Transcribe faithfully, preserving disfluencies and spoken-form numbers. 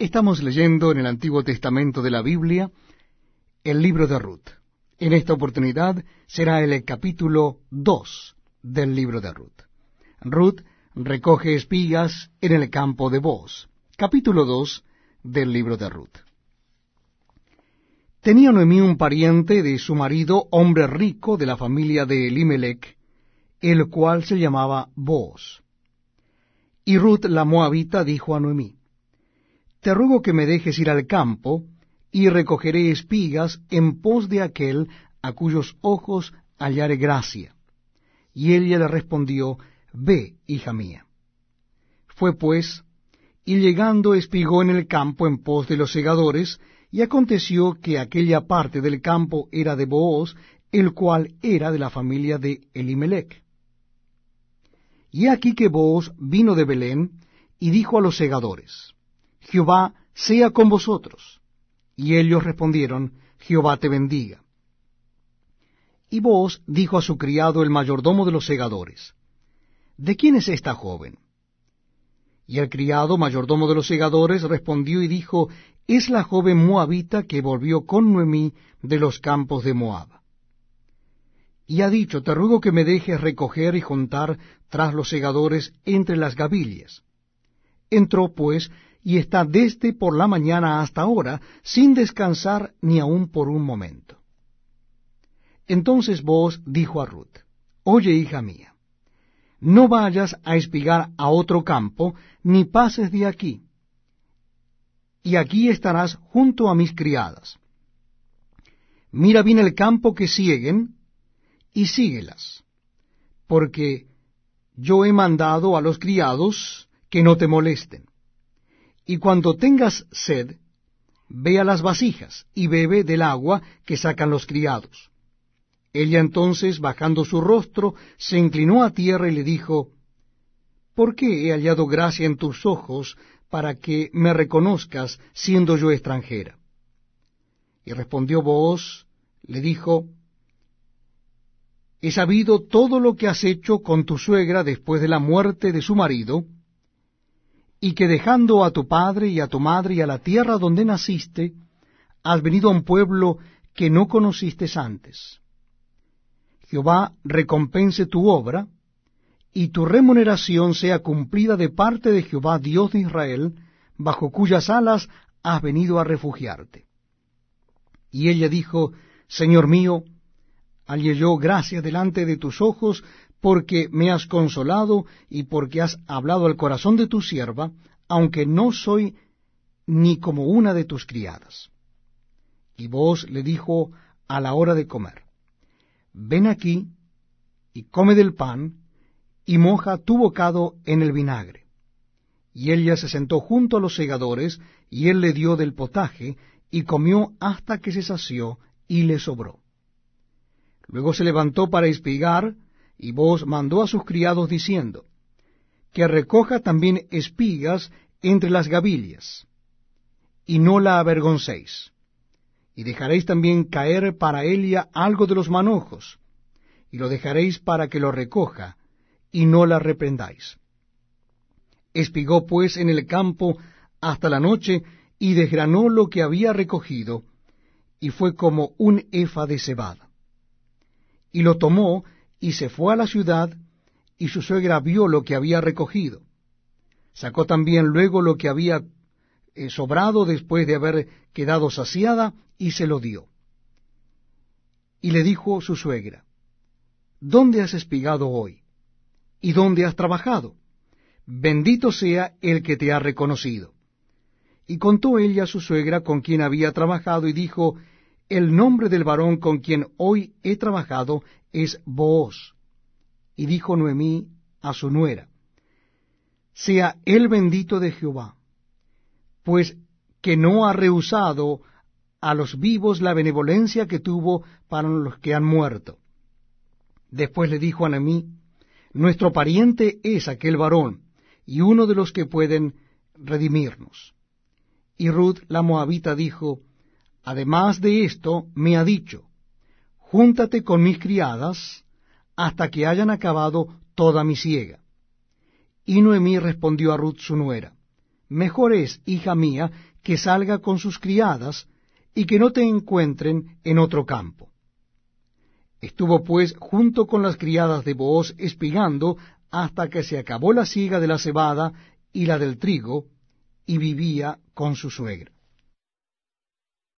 Estamos leyendo en el Antiguo Testamento de la Biblia el libro de Ruth. En esta oportunidad será el capítulo dos del libro de Ruth. Ruth recoge espigas en el campo de Booz. Capítulo dos del libro de Ruth. Tenía Noemí un pariente de su marido, hombre rico de la familia de Elimelech, el cual se llamaba Booz. Y Ruth la moabita dijo a Noemí: Te ruego que me dejes ir al campo, y recogeré espigas en pos de aquel a cuyos ojos hallare gracia. Y ella le respondió: Ve, hija mía. Fue pues, y llegando espigó en el campo en pos de los segadores, y aconteció que aquella parte del campo era de Booz, el cual era de la familia de Elimelech. Y he aquí que Booz vino de Belén, y dijo a los segadores: Jehová sea con vosotros. Y ellos respondieron: Jehová te bendiga. Y Booz dijo a su criado el mayordomo de los segadores: ¿De quién es esta joven? Y el criado mayordomo de los segadores respondió y dijo: Es la joven moabita que volvió con Noemí de los campos de Moab. Y ha dicho: Te ruego que me dejes recoger y juntar tras los segadores entre las gavillas. Entró pues, y está desde por la mañana hasta ahora, sin descansar ni aun por un momento. Entonces Booz dijo a Ruth: Oye, hija mía, no vayas a espigar a otro campo, ni pases de aquí, y aquí estarás junto a mis criadas. Mira bien el campo que sieguen, y síguelas, porque yo he mandado a los criados que no te molesten. Y cuando tengas sed, ve a las vasijas, y bebe del agua que sacan los criados. Ella entonces, bajando su rostro, se inclinó a tierra y le dijo: ¿Por qué he hallado gracia en tus ojos para que me reconozcas, siendo yo extranjera? Y respondió Booz, le dijo: He sabido todo lo que has hecho con tu suegra después de la muerte de su marido, y que dejando a tu padre y a tu madre y a la tierra donde naciste, has venido a un pueblo que no conociste antes. Jehová recompense tu obra, y tu remuneración sea cumplida de parte de Jehová Dios de Israel, bajo cuyas alas has venido a refugiarte. Y ella dijo: Señor mío, hallé yo gracia delante de tus ojos, porque me has consolado, y porque has hablado al corazón de tu sierva, aunque no soy ni como una de tus criadas. Y Booz le dijo a la hora de comer: Ven aquí, y come del pan, y moja tu bocado en el vinagre. Y ella se sentó junto a los segadores, y él le dio del potaje, y comió hasta que se sació, y le sobró. Luego se levantó para espigar, y Booz mandó a sus criados diciendo: Que recoja también espigas entre las gavillas, y no la avergoncéis. Y dejaréis también caer para ella algo de los manojos, y lo dejaréis para que lo recoja, y no la reprendáis. Espigó pues en el campo hasta la noche, y desgranó lo que había recogido, y fue como un efa de cebada. Y lo tomó, y se fue a la ciudad, y su suegra vio lo que había recogido. Sacó también luego lo que había eh, sobrado después de haber quedado saciada, y se lo dio. Y le dijo su suegra: ¿Dónde has espigado hoy? ¿Y dónde has trabajado? Bendito sea el que te ha reconocido. Y contó ella a su suegra con quien había trabajado, y dijo: El nombre del varón con quien hoy he trabajado es Booz. Y dijo Noemí a su nuera: Sea él bendito de Jehová, pues que no ha rehusado a los vivos la benevolencia que tuvo para los que han muerto. Después le dijo a Noemí: Nuestro pariente es aquel varón, y uno de los que pueden redimirnos. Y Ruth la moabita dijo: Además de esto me ha dicho: Júntate con mis criadas hasta que hayan acabado toda mi siega. Y Noemí respondió a Ruth su nuera: mejor es, hija mía, que salga con sus criadas, y que no te encuentren en otro campo. Estuvo pues junto con las criadas de Booz espigando hasta que se acabó la siega de la cebada y la del trigo, y vivía con su suegra.